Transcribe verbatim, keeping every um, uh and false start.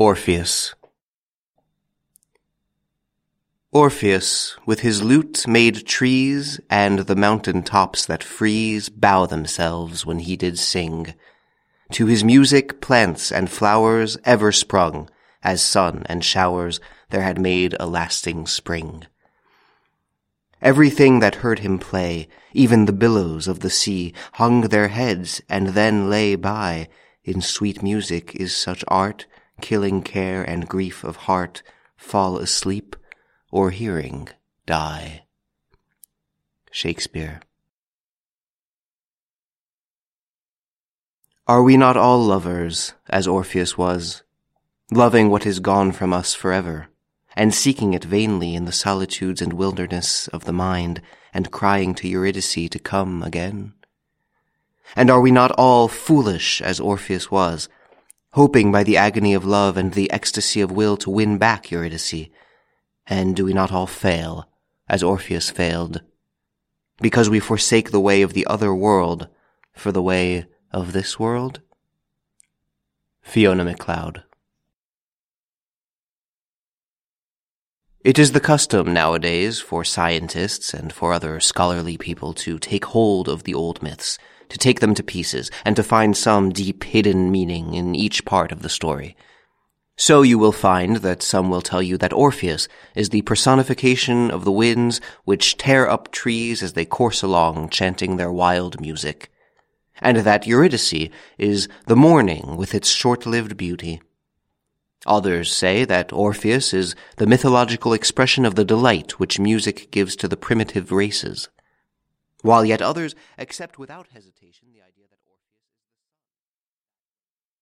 Orpheus. Orpheus, with his lute made trees, and the mountain tops that freeze bow themselves when he did sing. To his music plants and flowers ever sprung, as sun and showers there had made a lasting spring. Everything that heard him play, even the billows of the sea, hung their heads and then lay by. In sweet music is such art, killing care and grief of heart, fall asleep, or hearing die. Shakespeare. Are we not all lovers, as Orpheus was, loving what is gone from us forever, and seeking it vainly in the solitudes and wilderness of the mind, and crying to Eurydice to come again? And are we not all foolish, as Orpheus was, hoping by the agony of love and the ecstasy of will to win back Eurydice? And do we not all fail, as Orpheus failed, because we forsake the way of the other world for the way of this world? Fiona Macleod. It is the custom nowadays for scientists and for other scholarly people to take hold of the old myths, to take them to pieces, and to find some deep hidden meaning in each part of the story. So you will find that some will tell you that Orpheus is the personification of the winds which tear up trees as they course along, chanting their wild music, and that Eurydice is the morning with its short-lived beauty. Others say that Orpheus is the mythological expression of the delight which music gives to the primitive races, while yet others accept without hesitation